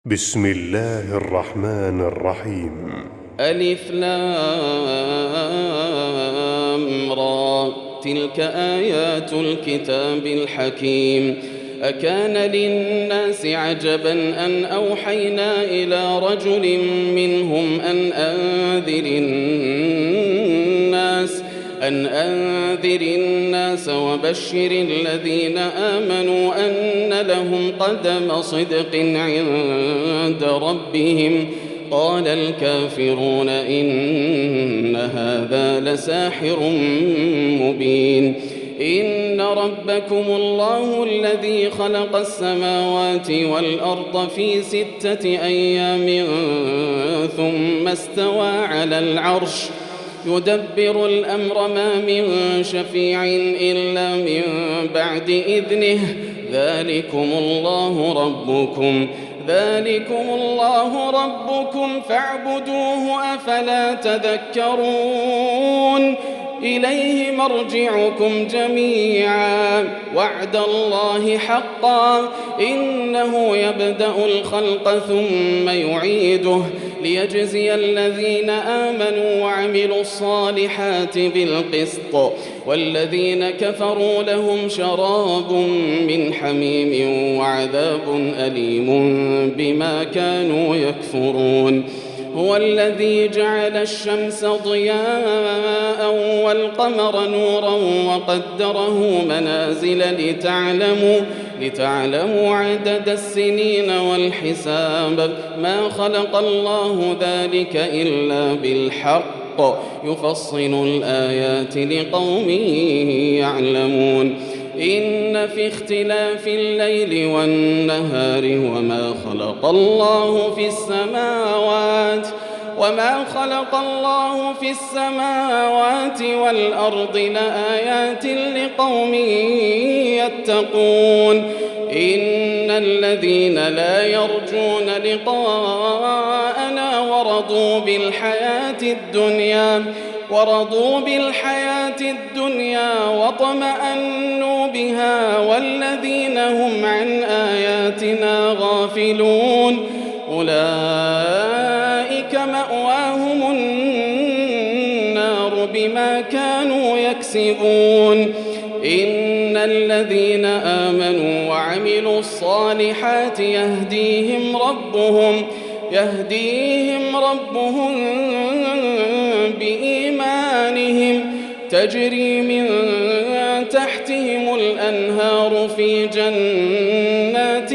بسم الله الرحمن الرحيم. ألف لام را، تلك آيات الكتاب الحكيم. أكان للناس عجبا أن أوحينا إلى رجل منهم أن أنذر الناس وبشر الذين آمنوا أن لهم قدم صدق عند ربهم. قال الكافرون إن هذا لساحر مبين. إن ربكم الله الذي خلق السماوات والأرض في 6 أيام ثم استوى على العرش يدبر الأمر ما من شفيع إلا من بعد إذنه. ذلكم الله ربكم فاعبدوه أفلا تذكرون. إليه مرجعكم جميعا وعد الله حقا إنه يبدأ الخلق ثم يعيده ليجزي الذين آمنوا وعملوا الصالحات بالقسط والذين كفروا لهم شراب من حميم وعذاب أليم بما كانوا يكفرون. هو الذي جعل الشمس ضياء والقمر نورا وقدره منازل لتعلموا عدد السنين والحساب. ما خلق الله ذلك إلا بالحق يفصل الآيات لقوم يعلمون. إن في اختلاف الليل والنهار وما خلق الله في السماوات والأرض لآيات لقوم يتقون. إن الذين لا يرجون لقاءنا ورضوا بالحياة الدنيا واطمأنوا بها والذين هم عن آياتنا غافلون أولئك مأواهم النار بما كانوا يكسبون. إن الذين آمنوا وعملوا الصالحات يهديهم ربهم بإيمانهم تجري من تحتهم الأنهار في جنات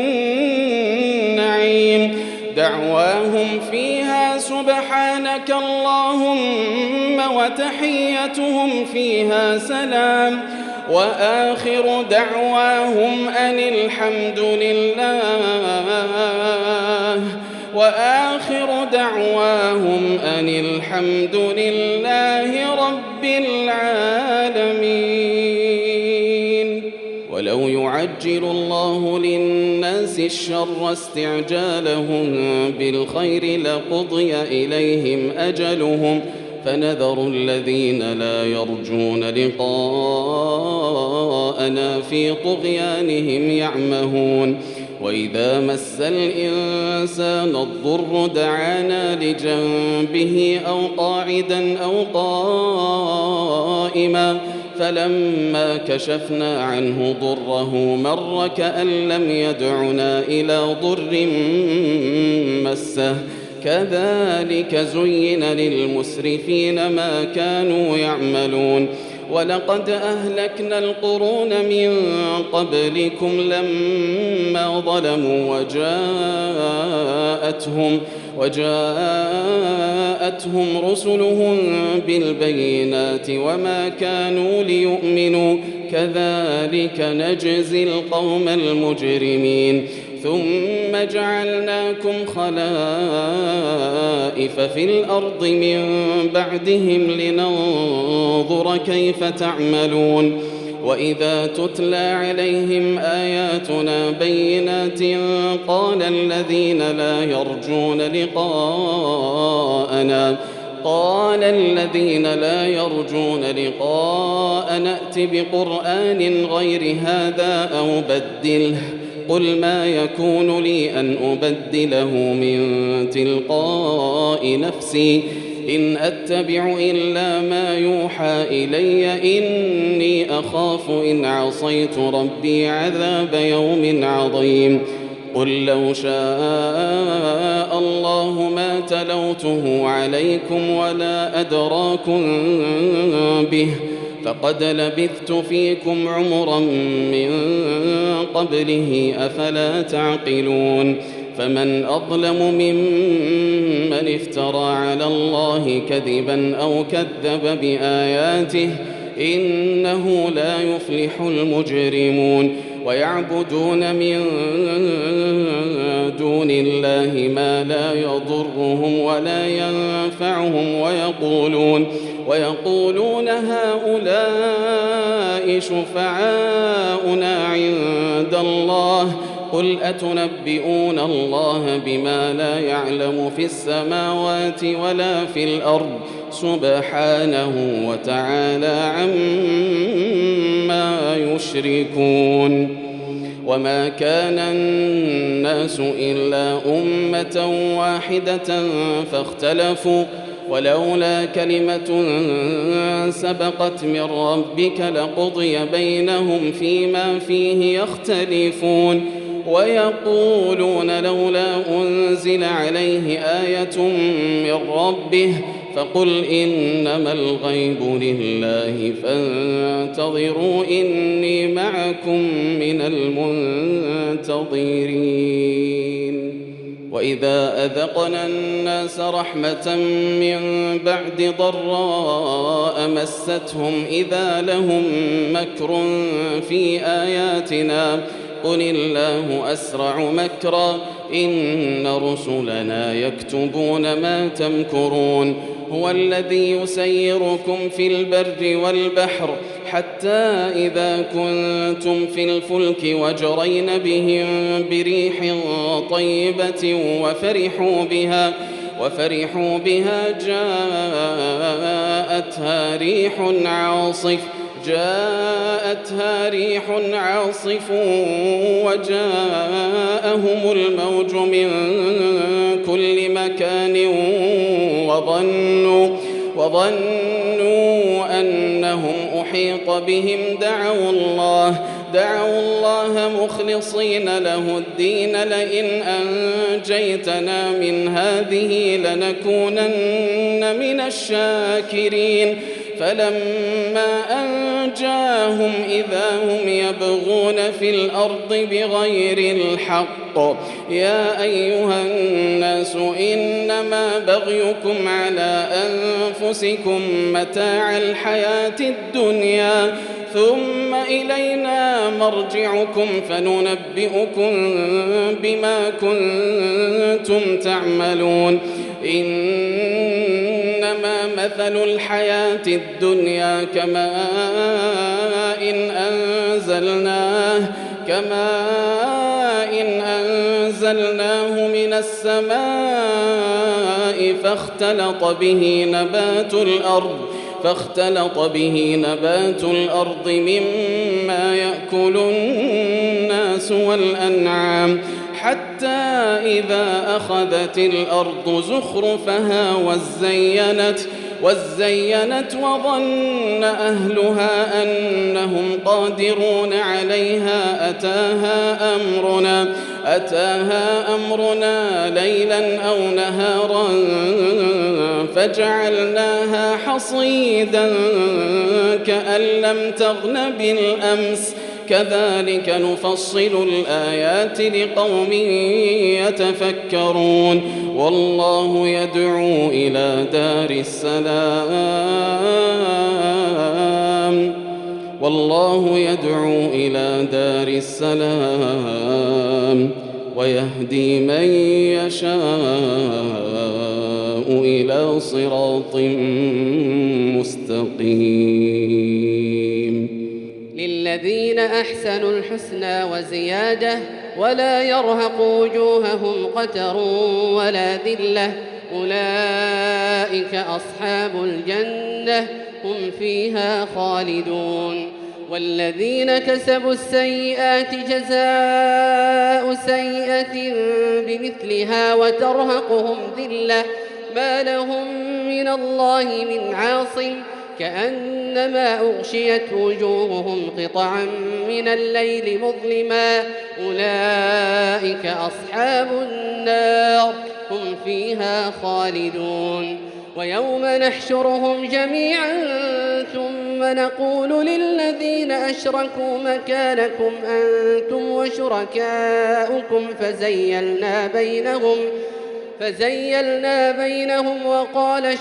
النعيم. دعواهم فيها سبحانك اللهم وتحيتهم فيها سلام وآخر دعواهم أن الحمد لله رب العالمين. ولو يعجل الله للناس الشر استعجالهم بالخير لقضي إليهم أجلهم فنذر الذين لا يرجون لقاءنا في طغيانهم يعمهون. وإذا مس الإنسان الضر دعانا لجنبه أو قاعدا أو قائما فلما كشفنا عنه ضره مر كأن لم يدعنا إلى ضر مسه. كذلك زين للمسرفين ما كانوا يعملون. ولقد أهلكنا القرون من قبلكم لما ظلموا وجاءتهم رسلهم بالبينات وما كانوا ليؤمنوا كذلك نجزي القوم المجرمين. ثم جعلناكم خلائف في الأرض من بعدهم لننظر كيف تعملون. وإذا تتلى عليهم آياتنا بينات قال الذين لا يرجون لقاءنا ائت بقرآن غير هذا أو بدله قل ما يكون لي أن أبدله من تلقاء نفسي إن أتبع إلا ما يوحى إلي إني أخاف إن عصيت ربي عذاب يوم عظيم قل لو شاء الله ما تلوته عليكم ولا أدراكم به فقد لبثت فيكم عمرا من قبله أفلا تعقلون فمن أظلم ممن افترى على الله كذبا أو كذب بآياته إنه لا يفلح المجرمون ويعبدون من دون الله ما لا يضرهم ولا ينفعهم ويقولون هؤلاء شفعاؤنا عند الله قل أتنبئون الله بما لا يعلم في السماوات ولا في الأرض سبحانه وتعالى عما يشركون وما كان الناس إلا أمة واحدة فاختلفوا ولولا كلمة سبقت من ربك لقضي بينهم فيما فيه يختلفون ويقولون لولا أنزل عليه آية من ربه فقل إنما الغيب لله فانتظروا إني معكم من المنتظرين وإذا أذقنا الناس رحمة من بعد ضراء مستهم إذا لهم مكر في آياتنا قل الله أسرع مكرا إن رسلنا يكتبون ما تمكرون هو الذي يسيركم في البر والبحر حتى إذا كنتم في الفلك وجرين بهم بريح طيبة وفرحوا بها جاءتها ريح عاصف وجاءهم الموج من كل مكان وظنوا أنهم أحيط بهم دعوا الله مخلصين له الدين لئن أنجيتنا من هذه لنكونن من الشاكرين فلما أنجاهم إذا هم يبغون في الأرض بغير الحق يا أيها الناس إنما بغيكم على أنفسكم متاع الحياة الدنيا ثم إلينا مرجعكم فننبئكم بما كنتم تعملون إنما مثل الحياة الدنيا كماء إن أنزلناه من السماء فاختلط به نبات الأرض مما يأكل الناس والأنعام حتى إذا أخذت الأرض زخرفها وزينت وظن أهلها أنهم قادرون عليها أتاها أمرنا ليلا أو نهارا فجعلناها حصيدا كأن لم تغن بالأمس كذلك نفصل الآيات لقوم يتفكرون والله يدعو إلى دار السلام ويهدي من يشاء إلى صراط مستقيم للذين أحسنوا الحسنى وزيادة ولا يرهق وجوههم قتر ولا ذلة أولئك أصحاب الجنة هم فيها خالدون والذين كسبوا السيئات جزاء سيئة بمثلها وترهقهم ذلة ما لهم من الله من عاصم كأنما أغشيت وجوههم قطعا من الليل مظلما أولئك أصحاب النار هم فيها خالدون ويوم نحشرهم جميعا ثم نقول للذين أشركوا مكانكم أنتم وشركاؤكم فزيلنا بينهم وقال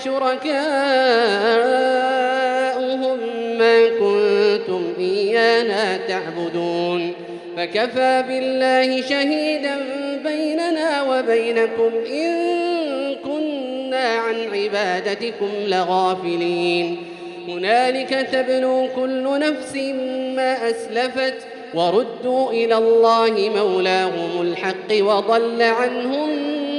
شركاؤهم ما كنتم إيانا تعبدون فكفى بالله شهيدا بيننا وبينكم إن كنا عن عبادتكم لغافلين هنالك تبلو كل نفس ما أسلفت وردوا إلى الله مولاهم الحق وضل عنهم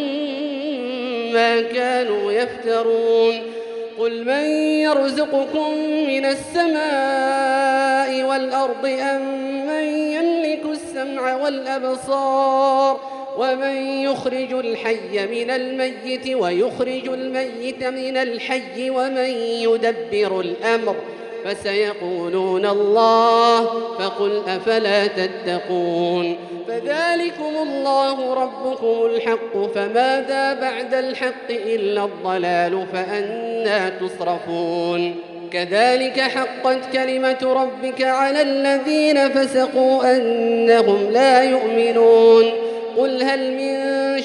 ما كانوا يفترون قل من يرزقكم من السماء والأرض أم من يملك السمع والأبصار ومن يخرج الحي من الميت ويخرج الميت من الحي ومن يدبر الأمر فسيقولون الله فقل أفلا تتقون فذلكم الله ربكم الحق فماذا بعد الحق إلا الضلال فأنى تصرفون كذلك حقت كلمة ربك على الذين فسقوا أنهم لا يؤمنون قل هل من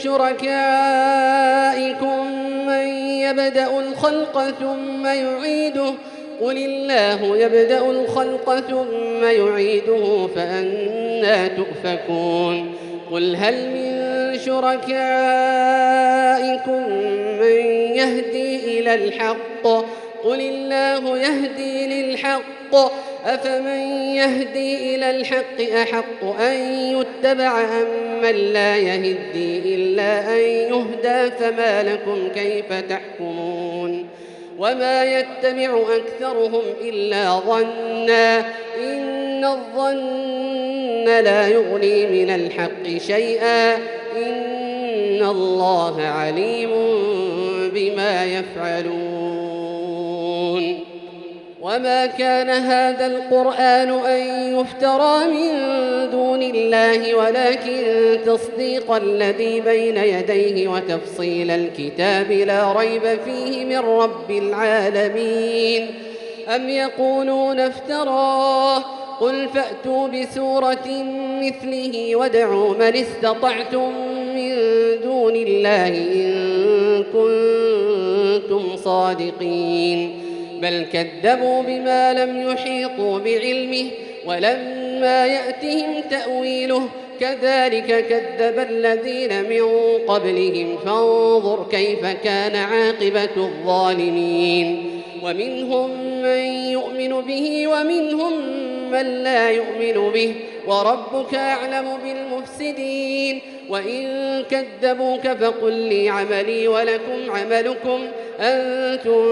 شركائكم من يبدأ الخلق ثم يعيده قل الله يبدأ الخلق ثم يعيده فأنى تؤفكون قل هل من شركائكم من يهدي إلى الحق قل الله يهدي للحق أفمن يهدي إلى الحق أحق أن يتبع أم من لا يهدي إلا أن يهدى فما لكم كيف تحكمون وما يتبع أكثرهم إلا ظنا إن الظن لا يغني من الحق شيئا إن الله عليم بما يفعلون وما كان هذا القرآن أن يفترى من دون الله ولكن تصديق الذي بين يديه وتفصيل الكتاب لا ريب فيه من رب العالمين أم يقولون افتراه قل فأتوا بسورة مثله وادعوا من استطعتم من دون الله إن كنتم صادقين بل كذبوا بما لم يحيطوا بعلمه ولما يأتهم تأويله كذلك كذب الذين من قبلهم فانظر كيف كان عاقبة الظالمين ومنهم من يؤمن به ومنهم من لا يؤمن به وربك أعلم بالمفسدين وإن كذبوك فقل لي عملي ولكم عملكم أنتم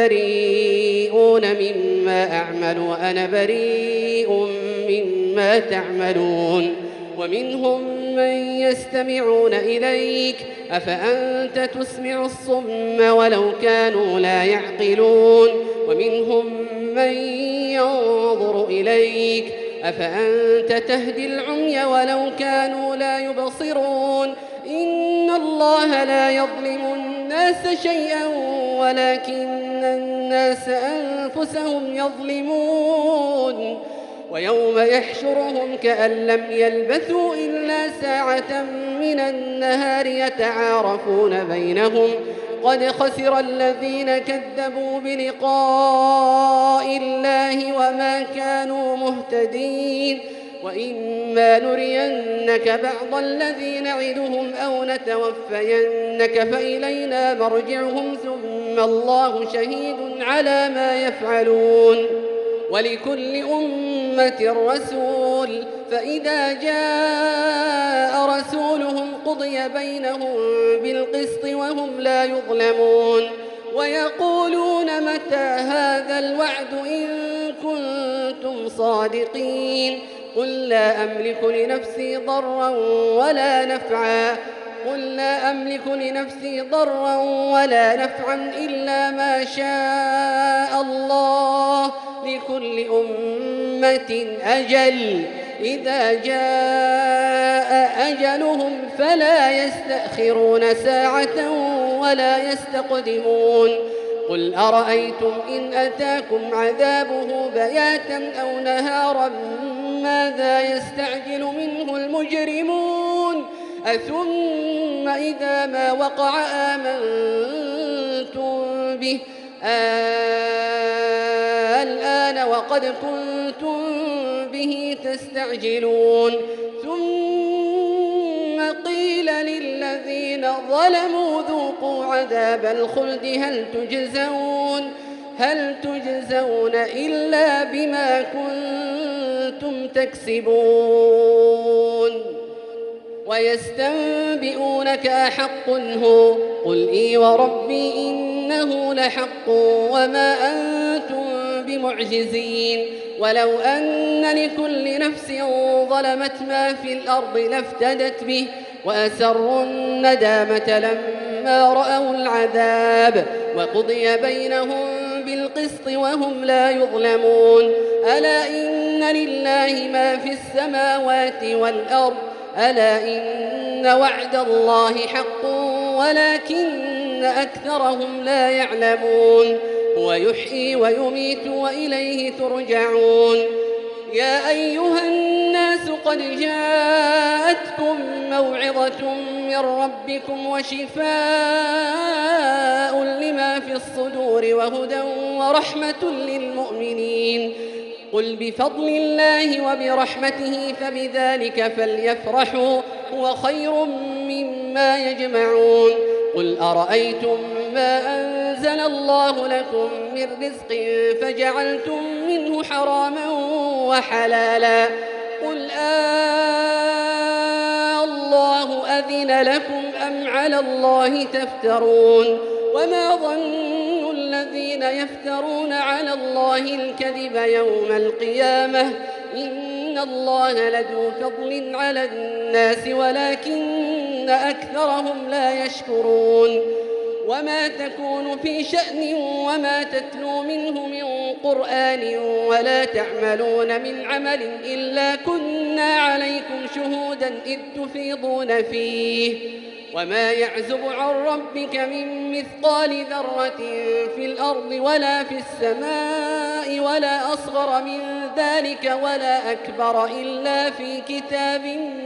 بريئون مما أعمل وأنا بريء مما تعملون ومنهم من يستمعون إليك أفأنت تسمع الصم ولو كانوا لا يعقلون ومنهم من ينظر إليك أفأنت تهدي العمي ولو كانوا لا يبصرون إن الله لا يظلم الناس شيئا ولكن الناس أنفسهم يظلمون ويوم يحشرهم كأن لم يلبثوا إلا ساعة من النهار يتعارفون بينهم قد خسر الذين كذبوا بلقاء الله وما كانوا مهتدين وإما نرينك بعض الذي نعدهم أو نتوفينك فإلينا مرجعهم ثم الله شهيد على ما يفعلون ولكل أمة رسول فإذا جاء رسولهم قضي بينهم بالقسط وهم لا يظلمون ويقولون متى هذا الوعد إن كنتم صادقين. قل لا أملك لنفسي ضرا ولا نفعا إلا ما شاء الله. لكل أمة أجل، إذا جاء أجلهم فلا يستأخرون ساعة ولا يستقدمون. قل أرأيتم إن أتاكم عذابه بياتا أو نهارا ماذا يستعجل منه المجرمون؟ أثم إذا ما وقع آمنتم به الآن وقد كنتم به تستعجلون. ثم قيل للذين ظلموا ذوقوا عذاب الخلد هل تجزون إلا بما كنتم تكسبون. ويستنبئونك أحق هو؟ قل إي وربي إنه لحق وما أنتم بمعجزين. ولو أن لكل نفس ظلمت ما في الأرض لافتدت به وأسروا الندامة لما رأوا العذاب وقضي بينهم بالقسط وهم لا يظلمون. ألا إن لله ما في السماوات والأرض ألا إن وعد الله حق ولكن أكثرهم لا يعلمون. هو يحيي ويميت وإليه ترجعون. يا أيها الناس قد جاءتكم موعظة من ربكم وشفاء لما في الصدور وهدى ورحمة للمؤمنين. قل بفضل الله وبرحمته فبذلك فليفرحوا هو خير مما يجمعون. قل أرأيتم ما أنزل الله لكم من رزق فجعلتم منه حراما وحلالا قل الله أذن لكم أم على الله تفترون. وما ظن الذين يفترون على الله الكذب يوم القيامة إن الله لذو فضل على الناس ولكن أكثرهم لا يشكرون. وما تكون في شأن وما تتلو منه من قرآن ولا تعملون من عمل إلا كنا عليكم شهودا إذ تفيضون فيه. وما يعزب عن ربك من مثقال ذرة في الأرض ولا في السماء ولا أصغر من ذلك ولا أكبر إلا في كتاب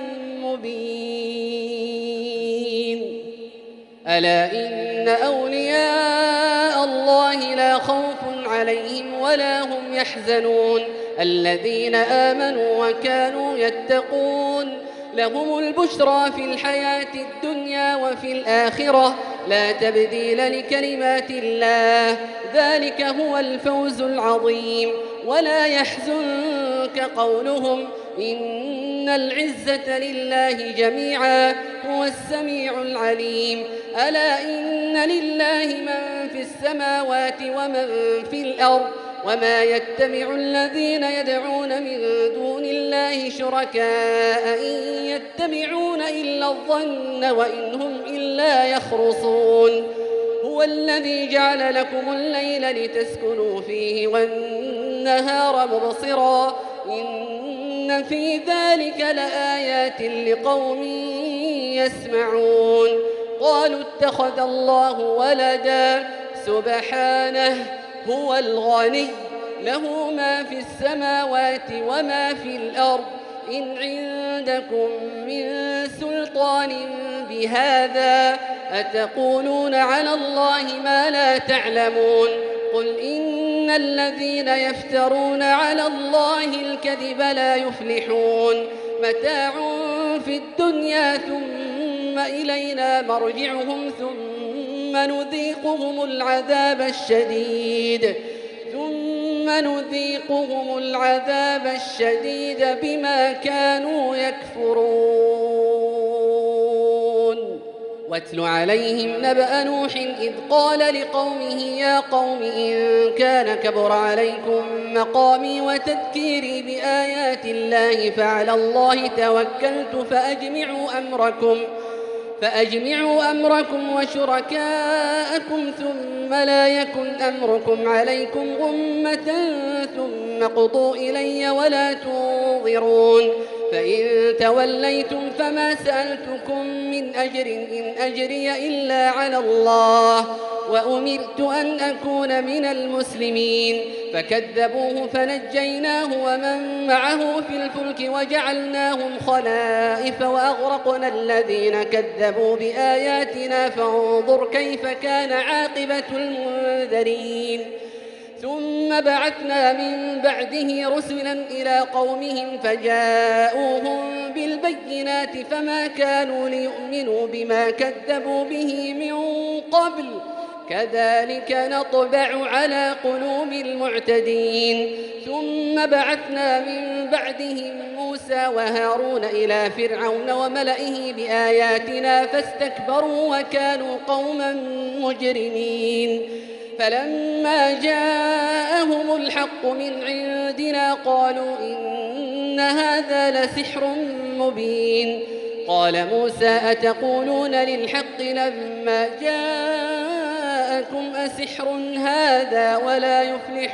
مبين. ألا إن أولياء الله لا خوف عليهم ولا هم يحزنون الذين آمنوا وكانوا يتقون. لهم البشرى في الحياة الدنيا وفي الآخرة لا تبديل لكلمات الله ذلك هو الفوز العظيم. ولا يحزنك قولهم إن العزة لله جميعا هو السميع العليم. ألا إن لله من في السماوات ومن في الأرض وما يتبع الذين يدعون من دون الله شركاء إن يتبعون إلا الظن وإن هم إلا يخرصون. هو الذي جعل لكم الليل لتسكنوا فيه والنهار مبصرا إن في ذلك لآيات لقوم يسمعون. قالوا اتخذ الله ولدا سبحانه هو الغني له ما في السماوات وما في الأرض إن عندكم من سلطان بهذا أتقولون على الله ما لا تعلمون. قل إن الذين يفترون على الله الكذب لا يفلحون. متاع في الدنيا ثم إلينا مرجعهم ثم نذيقهم العذاب الشديد بما كانوا يكفرون. واتل عليهم نبأ نوح إذ قال لقومه يا قوم إن كان كبر عليكم مقامي وتذكيري بآيات الله فعلى الله توكلت فأجمعوا أمركم وشركاءكم ثم لا يكن أمركم عليكم غمة ثم قضوا إلي ولا تنظرون فإن توليتم فما سألتكم من أجر إن أجري إلا على الله وأمرت أن أكون من المسلمين فكذبوه فنجيناه ومن معه في الفلك وجعلناهم خلائف وأغرقنا الذين كذبوا بآياتنا فانظر كيف كان عاقبة المنذرين ثم بعثنا من بعده رسلا إلى قومهم فجاءوهم بالبينات فما كانوا ليؤمنوا بما كذبوا به من قبل كذلك نطبع على قلوب المعتدين ثم بعثنا من بعدهم موسى وهارون إلى فرعون وملئه بآياتنا فاستكبروا وكانوا قوما مجرمين فلما جاءهم الحق من عندنا قالوا إن هذا لسحر مبين قال موسى أتقولون للحق لما جاءكم أسحر هذا ولا يفلح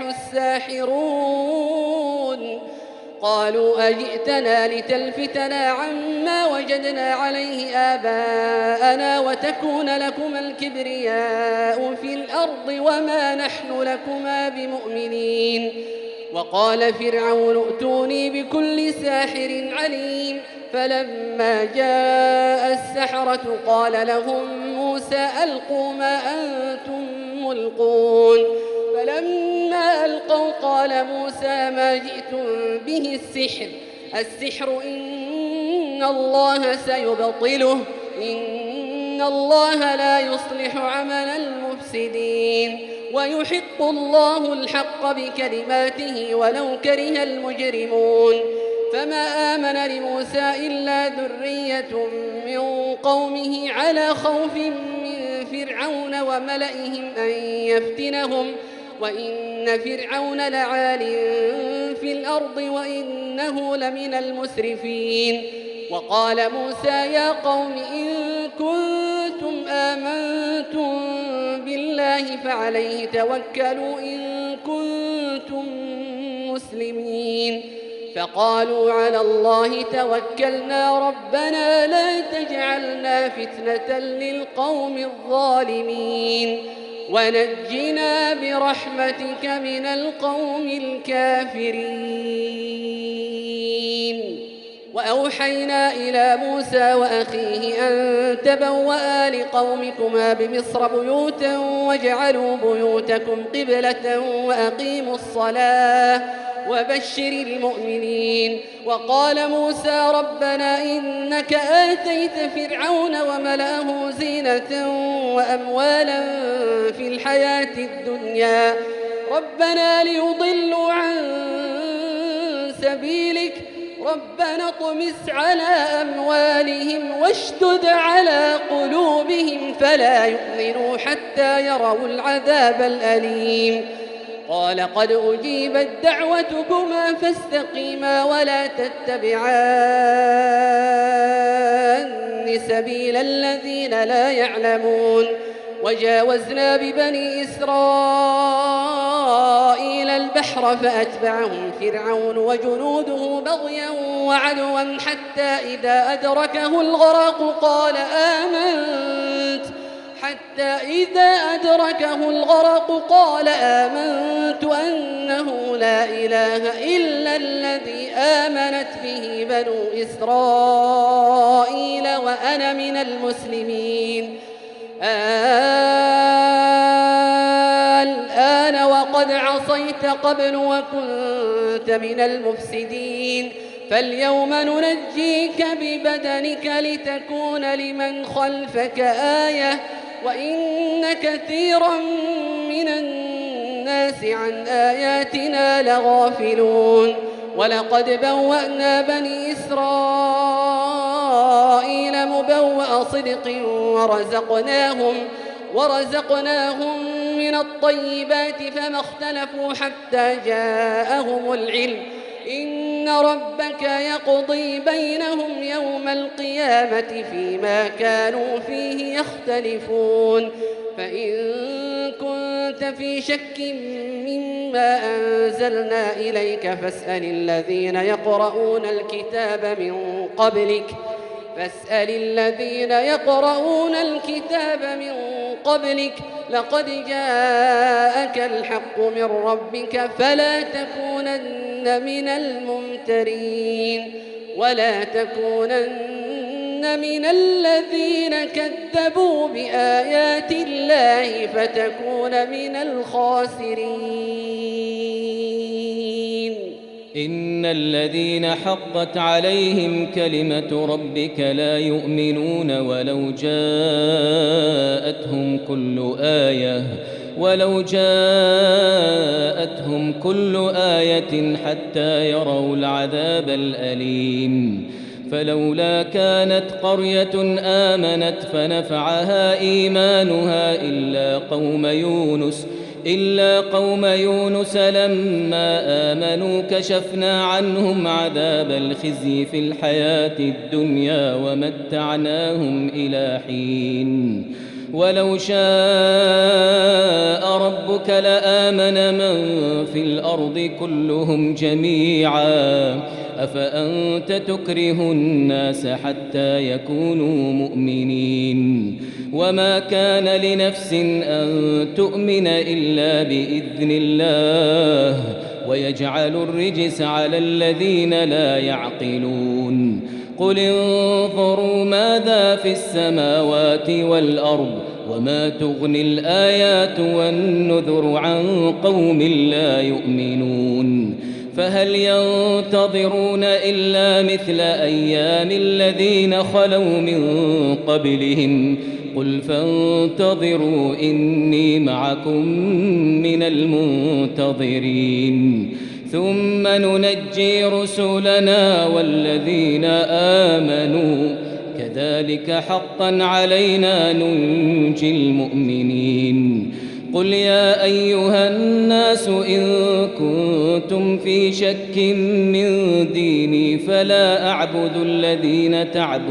الساحرون قالوا أجئتنا لتلفتنا عما وجدنا عليه آباءنا وتكون لكما الكبرياء في الأرض وما نحن لكما بمؤمنين وقال فرعون ائتوني بكل ساحر عليم فلما جاء السحرة قال لهم موسى ألقوا ما أنتم ملقون فلما ألقوا قال موسى ما جئتم به السحر إن الله سيبطله إن الله لا يصلح عمل المفسدين ويحق الله الحق بكلماته ولو كره المجرمون فما آمن لموسى إلا ذرية من قومه على خوف من فرعون وملئهم أن يفتنهم وإن فرعون لعال في الأرض وإنه لمن المسرفين وقال موسى يا قوم إن كنتم آمنتم بالله فعليه توكلوا إن كنتم مسلمين فقالوا على الله توكلنا ربنا لا تجعلنا فتنة للقوم الظالمين ونجنا برحمتك من القوم الكافرين وأوحينا إلى موسى وأخيه أن تبوأ لقومكما بمصر بيوتا واجعلوا بيوتكم قبلة وأقيموا الصلاة وبشر المؤمنين وقال موسى ربنا إنك آتيت فرعون وملأه زينة وأموالا في الحياة الدنيا ربنا ليضلوا عن سبيلك ربنا اطمس على أموالهم واشدد على قلوبهم فلا يؤمنوا حتى يروا العذاب الأليم قال قد أجيبت دعوتكما فاستقيما ولا تتبعان سبيل الذين لا يعلمون وجاوزنا ببني إسرائيل البحر فأتبعهم فرعون وجنوده بغيا وعدوا حتى إذا أدركه الغرق قال آمنت أنه لا إله إلا الذي آمنت به بنو إسرائيل وأنا من المسلمين الآن وقد عصيت قبل وكنت من المفسدين فاليوم ننجيك ببدنك لتكون لمن خلفك آية وإن كثيرا من الناس عن آياتنا لغافلون ولقد بوأنا بني إسرائيل مبوأ صدق ورزقناهم من الطيبات فما اختلفوا حتى جاءهم العلم إن ربك يقضي بينهم يوم القيامة فيما كانوا فيه يختلفون فإن كنت في شك مما أنزلنا إليك فاسأل الذين يقرؤون الكتاب من قبلك لقد جاءك الحق من ربك فلا تكونن من الممترين ولا تكونن من الذين كذبوا بآيات الله فتكون من الخاسرين. إن الذين حقت عليهم كلمة ربك لا يؤمنون ولو جاءتهم كل آية حتى يروا العذاب الأليم. فلولا كانت قرية آمنت فنفعها إيمانها إلا قوم يونس لما آمنوا كشفنا عنهم عذاب الخزي في الحياة الدنيا ومتعناهم إلى حين. ولو شاء ربك لآمن من في الأرض كلهم جميعا أفأنت تكره الناس حتى يكونوا مؤمنين. وما كان لنفس أن تؤمن إلا بإذن الله ويجعل الرجس على الذين لا يعقلون. قل انظروا ماذا في السماوات والأرض وما تغني الآيات والنذر عن قوم لا يؤمنون. فهل ينتظرون إلا مثل أيام الذين خلوا من قبلهم قل فانتظروا إني معكم من المنتظرين. ثم ننجي رسلنا والذين آمنوا كذلك حقا علينا ننجي المؤمنين. قل يا أيها الناس إن كنتم في شك من ديني فلا أعبد الذين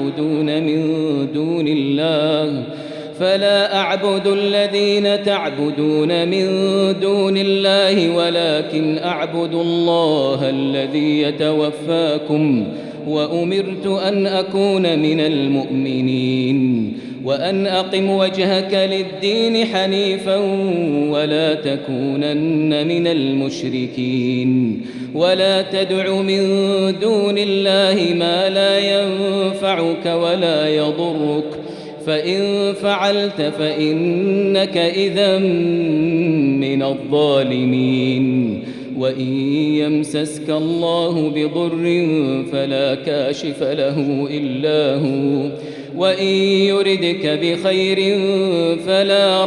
تعبدون من دون الله ولكن أعبد الله الذي يتوفاكم وأمرت أن أكون من المؤمنين وأن أقم وجهك للدين حنيفا ولا تكونن من المشركين. ولا تدع من دون الله ما لا ينفعك ولا يضرك فإن فعلت فإنك إذا من الظالمين. وإن يمسسك الله بضر فلا كاشف له إلا هو وإن يردك بخير فلا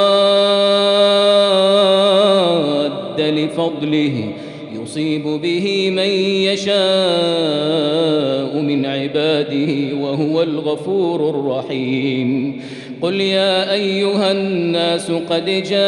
راد لفضله يصيب به من يشاء من عباده وهو الغفور الرحيم. قل يا أيها الناس قد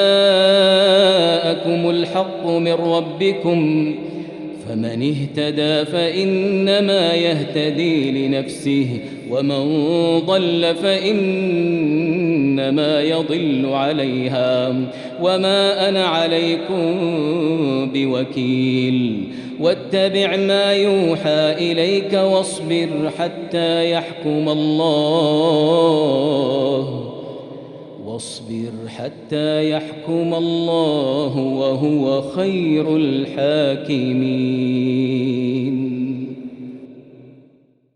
جاءكم الحق من ربكم فمن اهتدى فإنما يهتدي لنفسه ومن ضل فإنما يضل عليها وما أنا عليكم بوكيل. واتبع ما يوحى إليك واصبر حتى يحكم الله وهو خير الحاكمين.